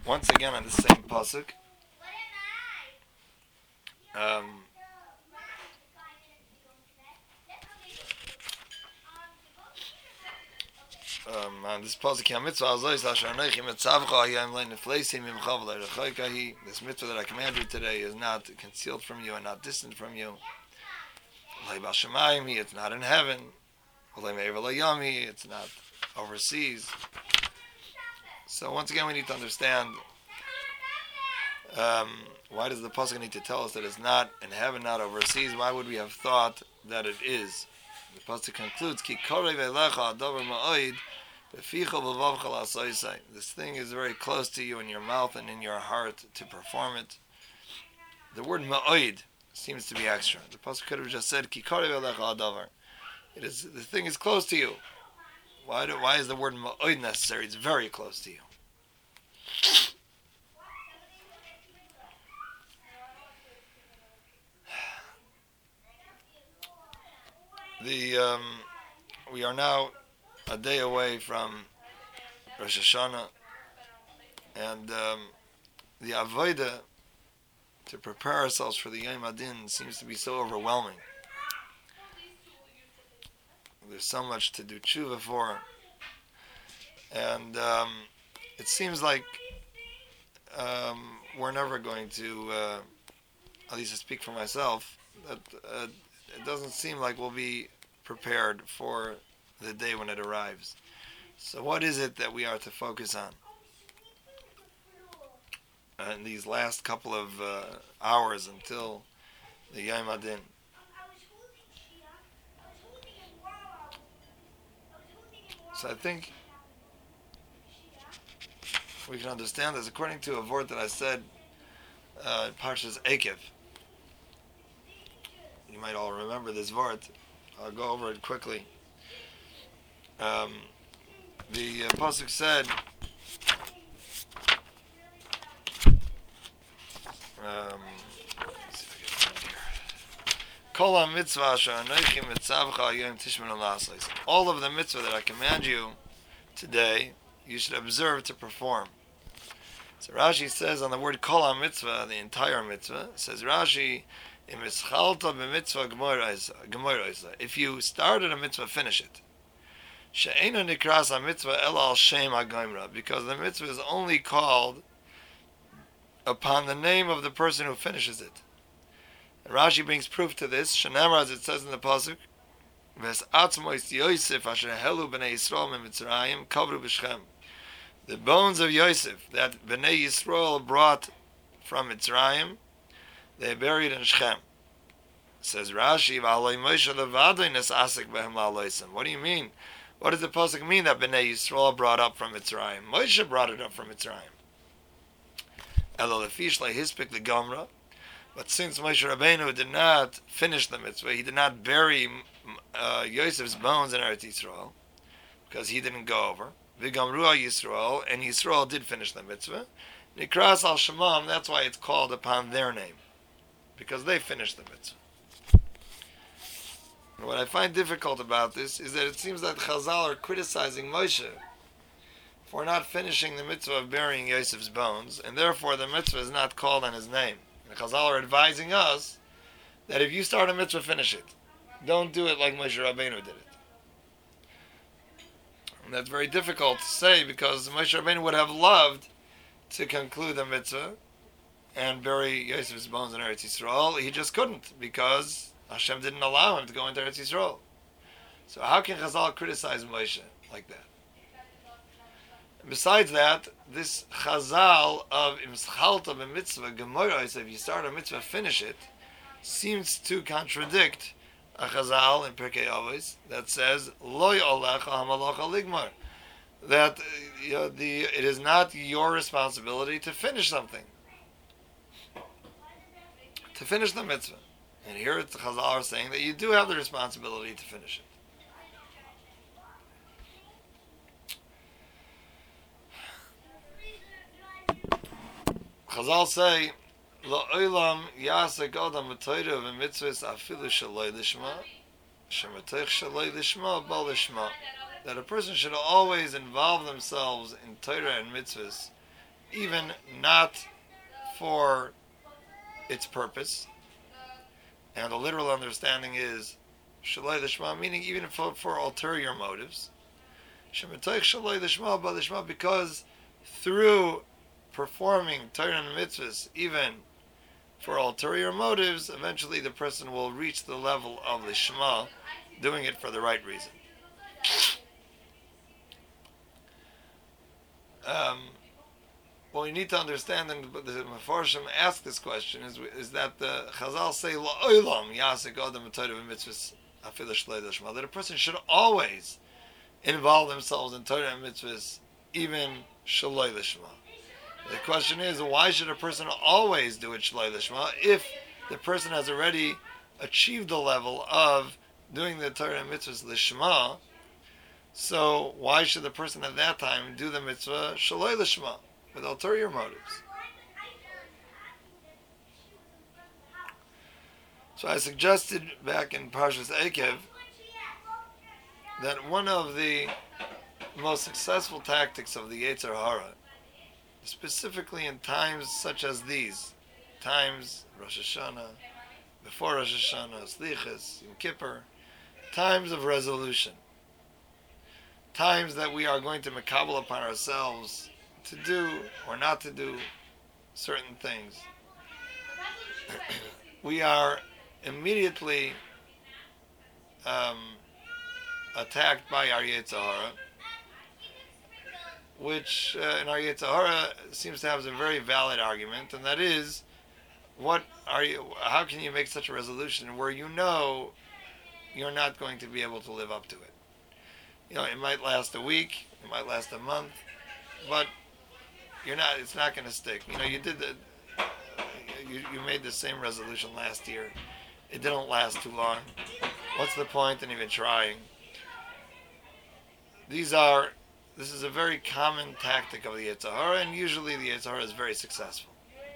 Once again on the same pasuk. Um, on this pasuk, this mitzvah that I command you today is not concealed from you and not distant from you. It's not in heaven. It's not overseas. So once again, we need to understand why does the pasuk need to tell us that it's not in heaven, not overseas? Why would we have thought that it is? The pasuk concludes, "Ki korev elecha adavar ma'od beficha v'vavcha la'asosai." This thing is very close to you in your mouth and in your heart to perform it. The word ma'od seems to be extra. The pasuk could have just said, "Ki korev elecha adavar." It is, the thing is close to you. Why is the word ma'od necessary? It's very close to you. We are now a day away from Rosh Hashanah, and the avodah to prepare ourselves for the Yom Adin seems to be so overwhelming. There's so much to do tshuva for, and it seems like we're never going to, at least I speak for myself, that it doesn't seem like we'll be prepared for the day when it arrives. So what is it that we are to focus on in these last couple of hours until the Yom Adin? So I think we can understand this according to a word that I said in Parshas Ekev. You might all remember this word. I'll go over it quickly. The pasuk said, "Kol mitzvah asher anochi mitzavcha hayom tishmenu la'asos." All of the mitzvah that I command you today, you should observe to perform. So Rashi says on the word kol mitzvah, the entire mitzvah, says Rashi, if you started a mitzvah, finish it. Because the mitzvah is only called upon the name of the person who finishes it. And Rashi brings proof to this. Shenamar, as it says in the pasuk, the bones of Yosef that Bnei Yisrael brought from Mitzrayim, they are buried in Shechem. Says Rashi, what do you mean? What does the pasuk mean that Bnei Yisrael brought up from Mitzrayim? Moshe brought it up from Mitzrayim. the Gomra. But since Moshe Rabbeinu did not finish the mitzvah, he did not bury Yosef's bones in Eretz Yisrael, because he didn't go over. V'gamru Yisrael, and Yisrael did finish the mitzvah. Nikras al Shemam, that's why it's called upon their name, because they finished the mitzvah. And what I find difficult about this is that it seems that Chazal are criticizing Moshe for not finishing the mitzvah of burying Yosef's bones, and therefore the mitzvah is not called on his name. And Chazal are advising us that if you start a mitzvah, finish it. Don't do it like Moshe Rabbeinu did it. And that's very difficult to say, because Moshe Rabbeinu would have loved to conclude the mitzvah and bury Yosef's bones in Eretz Yisrael. He just couldn't, because Hashem didn't allow him to go into Eretz Yisrael. So how can Chazal criticize Moshe like that? And besides that, this Chazal of Imschalta b'mitzvah Gemara, if you start a mitzvah, finish it, seems to contradict a Chazal in Pirkei Avos that says Lo yolecha hamalacha ligmar, that it is not your responsibility to finish something, to finish the mitzvah. And here the Chazal are saying that you do have the responsibility to finish it. Chazal say, "La'olam yasek adam b'toyra v'mitzvahs afilu shaloi lishma, shematoich shaloi lishma bal lishma." That a person should always involve themselves in Torah and mitzvahs, even not for its purpose. And the literal understanding is Shaloi Lishma, meaning even for ulterior motives. Shemetoich Shaloi Lishma Balishma, because through performing Torah and mitzvahs, even for ulterior motives, eventually the person will reach the level of Lishma, doing it for the right reason. What you need to understand, and the Mefarshim ask this question, is that the Chazal say La'olam Yasek Adam Torah v'mitzvahs afilu Shaloi Lishma, that a person should always involve themselves in Torah and mitzvahs, even Shaloi Lishma. The question is, why should a person always do it Shaloi Lishma if the person has already achieved the level of doing the Torah and mitzvahs Lishma? So why should the person at that time do the mitzvah Shaloi Lishma with ulterior motives? So I suggested back in Parshas Eikev that one of the most successful tactics of the Yetzer Hara, specifically in times such as these, times Rosh Hashanah, before Rosh Hashanah, Slichas, Yom Kippur, times of resolution, times that we are going to makabel upon ourselves to do or not to do certain things. We are immediately attacked by our Yetzer Hara, which in our Yetzer Hara seems to have a very valid argument, and that is, how can you make such a resolution where you know you're not going to be able to live up to it? It might last a week, it might last a month, but it's not going to stick. You made the same resolution last year. It didn't last too long. What's the point in even trying? This is a very common tactic of the Yetzer Hara, and usually the Yetzer Hara is very successful.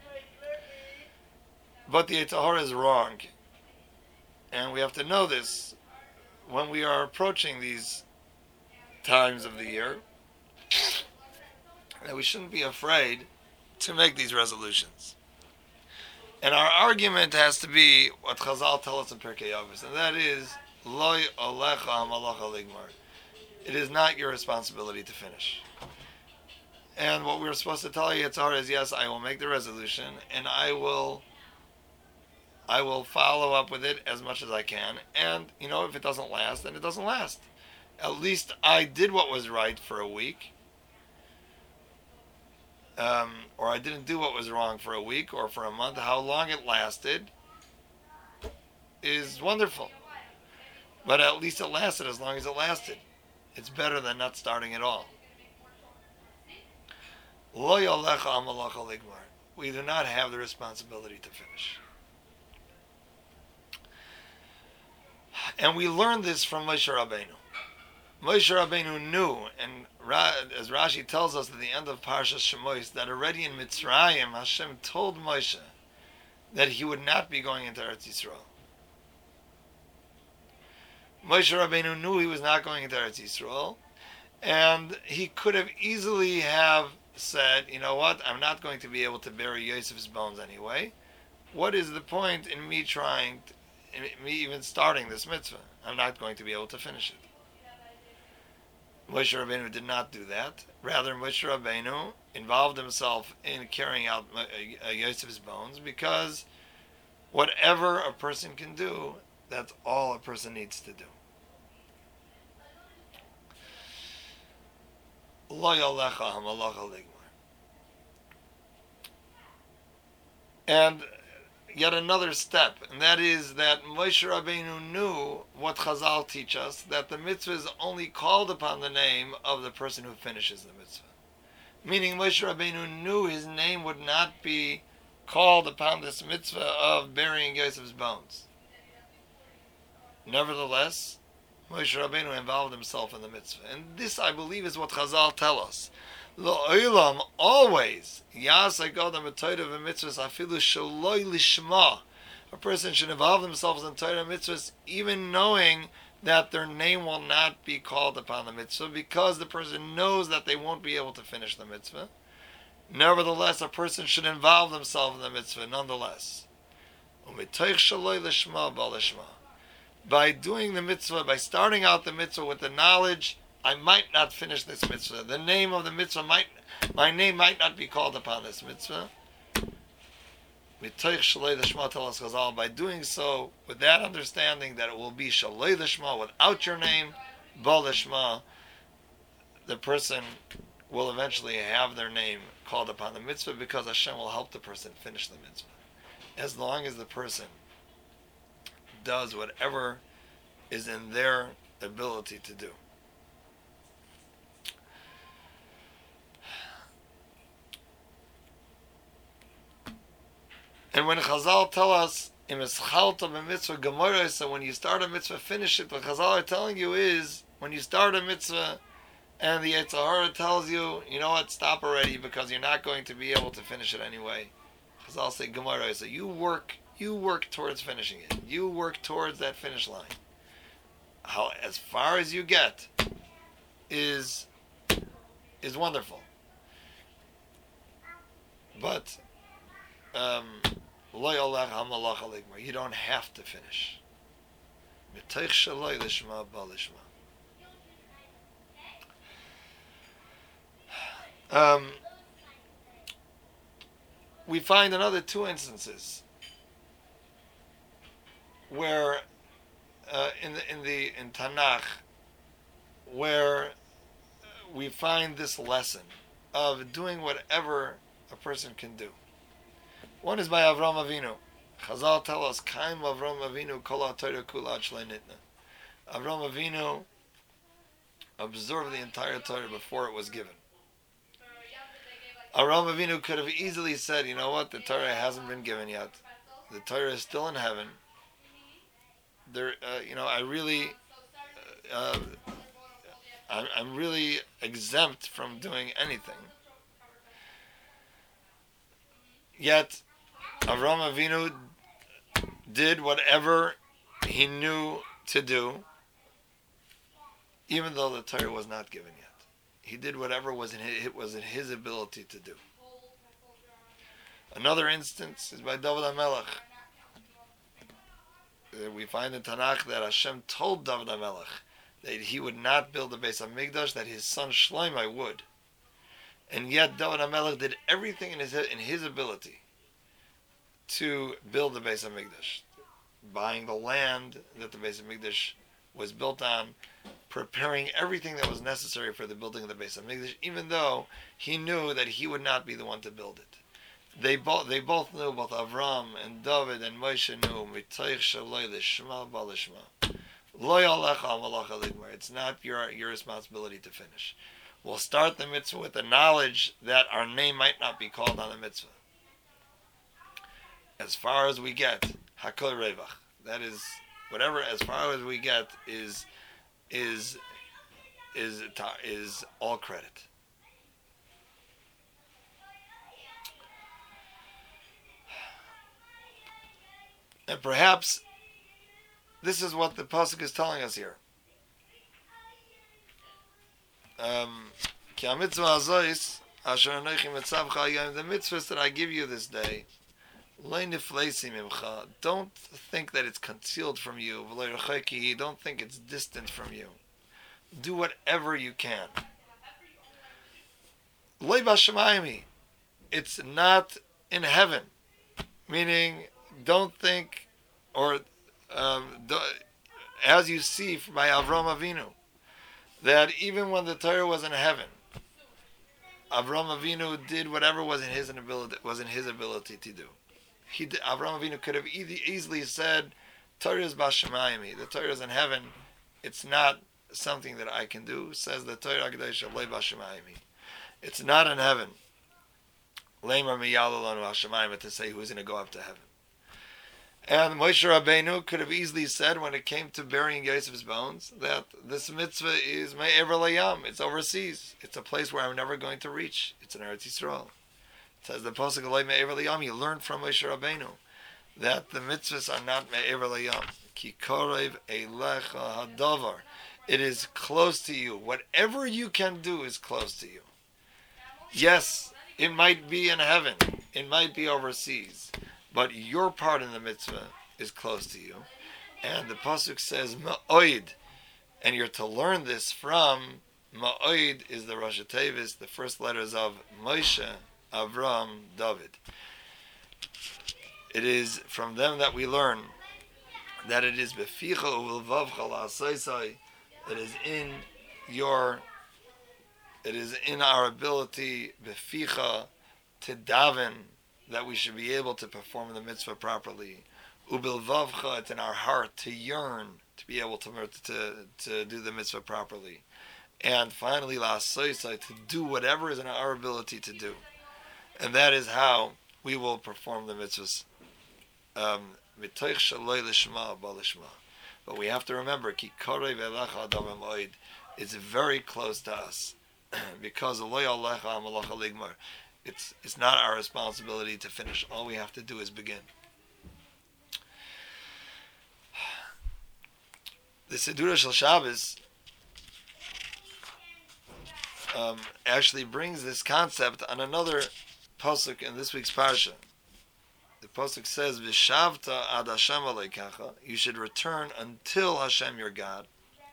But the Yetzer Hara is wrong. And we have to know this when we are approaching these times of the year, that we shouldn't be afraid to make these resolutions. And our argument has to be what Chazal tell us in Pirkei Avos, and that is, Loi olecha hamalacha ligmar. It is not your responsibility to finish. And what we're supposed to tell Yetzer Hara is, yes, I will make the resolution, and I will follow up with it as much as I can. And, if it doesn't last, then it doesn't last. At least I did what was right for a week. Or I didn't do what was wrong for a week or for a month. How long it lasted is wonderful. But at least it lasted as long as it lasted. It's better than not starting at all. Lo yolecha amalacha ligmar. We do not have the responsibility to finish. And we learned this from Moshe Rabbeinu. Moshe Rabbeinu knew, and as Rashi tells us at the end of Parshas Shemos, that already in Mitzrayim, Hashem told Moshe that he would not be going into Eretz Yisrael. Moshe Rabbeinu knew he was not going into Eretz Yisrael, and he could have easily have said, you know what, I'm not going to be able to bury Yosef's bones anyway. What is the point in me me even starting this mitzvah? I'm not going to be able to finish it. Moshe Rabbeinu did not do that. Rather, Moshe Rabbeinu involved himself in carrying out Yosef's bones, because whatever a person can do, that's all a person needs to do. Lo yolecha hamalacha ligmar. And yet another step, and that is that Moshe Rabbeinu knew what Chazal teach us, that the mitzvah is only called upon the name of the person who finishes the mitzvah. Meaning Moshe Rabbeinu knew his name would not be called upon this mitzvah of burying Yosef's bones. Nevertheless, Moshe Rabbeinu involved himself in the mitzvah. And this, I believe, is what Chazal tell us. L'olam, always, yasek adam b'torah v'mitzvahs afilu shaloi lishma. A person should involve themselves in Torah and mitzvahs, even knowing that their name will not be called upon the mitzvah, because the person knows that they won't be able to finish the mitzvah. Nevertheless, a person should involve themselves in the mitzvah nonetheless. By doing the mitzvah, by starting out the mitzvah with the knowledge, I might not finish this mitzvah. The name of the mitzvah my name might not be called upon this mitzvah. By doing so, with that understanding that it will be Shalei Lishma, without your name, Bal Lishma, the person will eventually have their name called upon the mitzvah because Hashem will help the person finish the mitzvah. As long as the person does whatever is in their ability to do. And when Chazal tell us, so when you start a mitzvah, finish it. What Chazal are telling you is, when you start a mitzvah, and the Yetzer Hara tells you, you know what, stop already, because you're not going to be able to finish it anyway. Chazal say, Gemara, so you work towards finishing it. You work towards that finish line. How, as far as you get, is wonderful. But, you don't have to finish. We find another two instances where in Tanakh where we find this lesson of doing whatever a person can do. One is by Avram Avinu. Chazal tell us, Kaim Avram Avinu kol ha'Torah kula shlei nitna. Avram Avinu observed the entire Torah before it was given. Avram Avinu could have easily said, you know what, the Torah hasn't been given yet. The Torah is still in heaven. I'm really exempt from doing anything. Yet, Avram Avinu did whatever he knew to do, even though the Torah was not given yet. He did whatever was in his ability to do. Another instance is by David HaMelech. We find in Tanakh that Hashem told David HaMelech that he would not build the Beis HaMikdash, that his son Shlomo would. And yet David HaMelech did everything in his ability to build the Beis HaMikdash. Buying the land that the Beis HaMikdash was built on, preparing everything that was necessary for the building of the Beis HaMikdash, even though he knew that he would not be the one to build it. They both knew, both Avram and David and Moshe knew, it's not your responsibility to finish. We'll start the mitzvah with the knowledge that our name might not be called on the mitzvah. As far as we get, hakol revach. That is, whatever as far as we get is all credit. And perhaps this is what the pasuk is telling us here. The mitzvahs that I give you this day, don't think that it's concealed from you. Don't think it's distant from you. Do whatever you can. It's not in heaven. Meaning, don't think, or as you see by Avram Avinu, that even when the Torah was in heaven, Avram Avinu did whatever was in his ability to do. Avram Avinu could have easily said, Torah is b'shamayim, the Torah is in heaven, it's not something that I can do, says the Torah Hakadosh b'shamayim. It's not in heaven. Leimar miyalolanu b'shamayim, to say who's going to go up to heaven. And Moshe Rabbeinu could have easily said, when it came to burying Yosef's bones, that this mitzvah is me'ever layam, it's overseas. It's a place where I'm never going to reach. It's in Eretz Yisrael. It says the pasuk me'ever layam. You learn from Moshe Rabbeinu that the mitzvahs are not me'ever layam. Ki korev eilecha hadavar. It is close to you. Whatever you can do is close to you. Yes, it might be in heaven, it might be overseas, but your part in the mitzvah is close to you. And the pasuk says ma'oid, and you're to learn this from ma'oid is the Rosh Tevis, the first letters of Moshe, Avram, David. It is from them that we learn that it is beficha u'lvavcha la'asaysai, that is in your, it is in our ability beficha to daven, that we should be able to perform the mitzvah properly. Ubilvavcha, it's in our heart to yearn to be able to do the mitzvah properly. And finally, la'asaysai, to do whatever is in our ability to do. And that is how we will perform the mitzvahs. But we have to remember, it's very close to us. Because it's not our responsibility to finish. All we have to do is begin. The Sidura Shel Shabbos actually brings this concept on another pasuk in this week's parsha. The pasuk says, "V'shavta ad Hashem aleikacha." You should return until Hashem your God.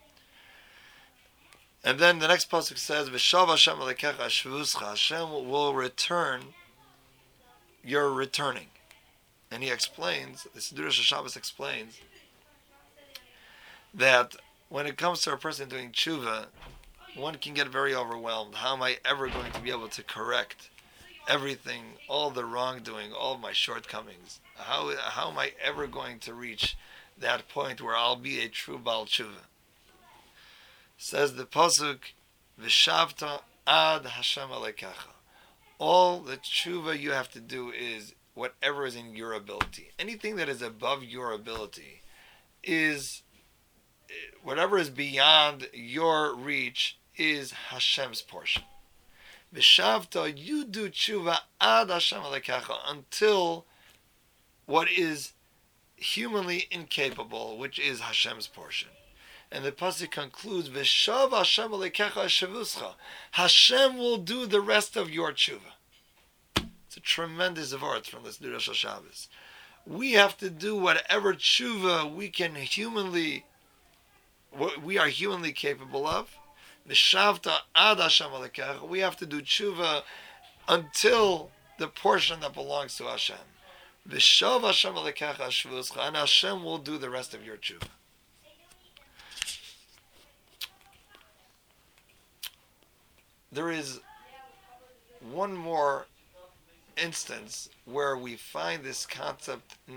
And then the next pasuk says, "V'shav Hashem aleikacha shvuscha." Hashem will return your returning. And he explains, the Siddur Shel Shabbos explains, that when it comes to a person doing tshuva, one can get very overwhelmed. How am I ever going to be able to correct everything, all the wrongdoing, all of my shortcomings? How am I ever going to reach that point where I'll be a true Baal Tshuva? Says the pasuk, "V'shavta ad Hashem aleikacha." All the tshuva you have to do is whatever is in your ability. Anything that is above your ability is, whatever is beyond your reach is Hashem's portion. V'shavta, you do tshuva ad Hashem aleikacha, until what is humanly incapable, which is Hashem's portion. And the pasuk concludes, "V'shav Hashem aleikecha shavuscha." Hashem will do the rest of your tshuva. It's a tremendous vart from this Siddur Shel Shabbos. We have to do whatever tshuva we are humanly capable of. V'shavta ad Hashem aleikecha. We have to do tshuva until the portion that belongs to Hashem. V'shav Hashem aleikecha shavuscha, and Hashem will do the rest of your tshuva. There is one more instance where we find this concept in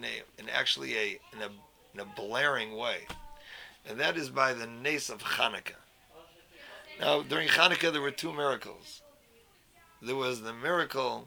a blaring way, and that is by the Nes of Chanukah. Now, during Chanukah, there were two miracles. There was the miracle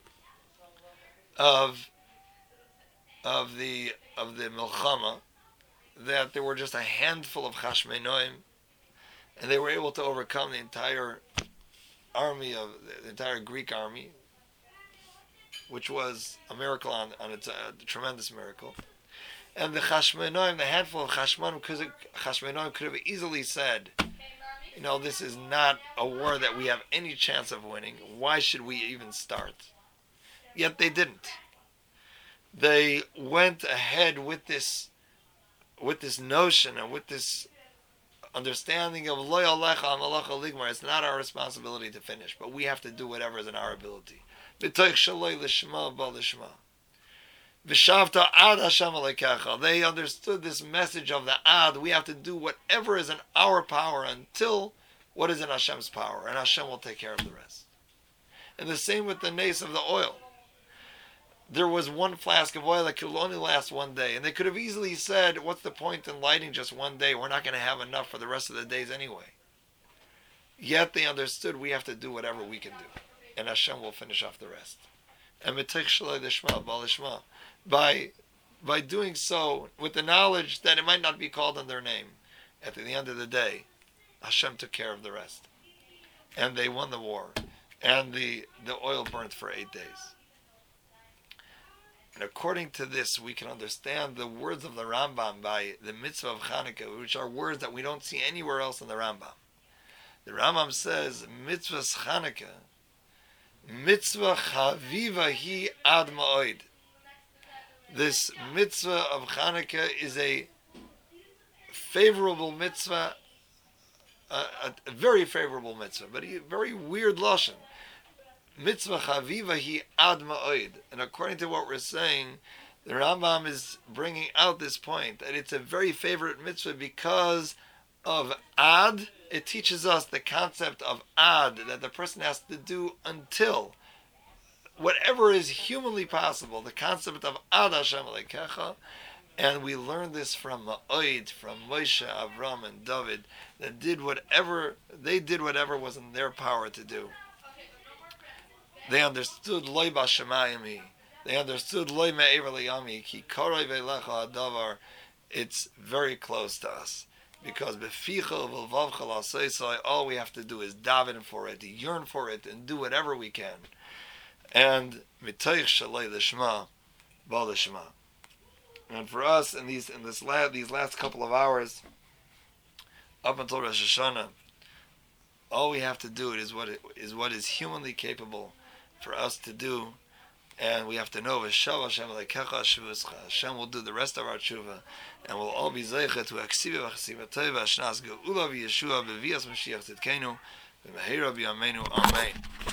of the Milchama, that there were just a handful of Chashmenoim, and they were able to overcome the entire army of the entire Greek army, which was a miracle on its a tremendous miracle. And the Chashmenoim, the handful of Chashmenoim could have easily said, this is not a war that we have any chance of winning. Why should we even start? Yet they didn't. They went ahead with this notion and with this understanding of Lo Yalecha Malacha Ligmar. It's not our responsibility to finish, but we have to do whatever is in our ability. B'toich shaloi l'shma b'al l'shma. V'shavta ad Hashem aleikecha. They understood this message of the ad. We have to do whatever is in our power until what is in Hashem's power, and Hashem will take care of the rest. And the same with the nes of the oil. There was one flask of oil that could only last one day. And they could have easily said, what's the point in lighting just one day? We're not going to have enough for the rest of the days anyway. Yet they understood we have to do whatever we can do. And Hashem will finish off the rest. And by doing so, with the knowledge that it might not be called on their name, at the end of the day, Hashem took care of the rest. And they won the war. And the oil burnt for 8 days. And according to this, we can understand the words of the Rambam by the mitzvah of Chanukah, which are words that we don't see anywhere else in the Rambam. The Rambam says, mitzvah's Chanukah Mitzvah chaviva hi ad ma'od. This mitzvah of Hanukkah is a favorable mitzvah, a very favorable mitzvah, but a very weird lashon. Mitzvah chaviva hi ad ma'od. And according to what we're saying, the Rambam is bringing out this point, that it's a very favorite mitzvah because of ad. It teaches us the concept of ad, that the person has to do until whatever is humanly possible, the concept of ad Hashem Elokecha. And we learn this from Ma'od, from Moshe, Avram, and David, that did whatever was in their power to do. They understood loy b'shamayim. They understood loy me'ever liyami ki karoi ve'lecha hadavar. It's very close to us, because beficha v'lvavcha l'asosai, all we have to do is daven for it, yearn for it, and do whatever we can. And mitoich shalei l'shma, ba l'shma. And for us, in these last couple of hours, up until Rosh Hashanah, all we have to do is what is humanly capable for us to do, and we have to know Hashem will do the rest of our tshuva, and we'll all be zeicha to aksiva v'chasiva tova, shnas geula v'yeshua b'vias Mashiach tzidkenu, v'mehera b'yameinu, amen.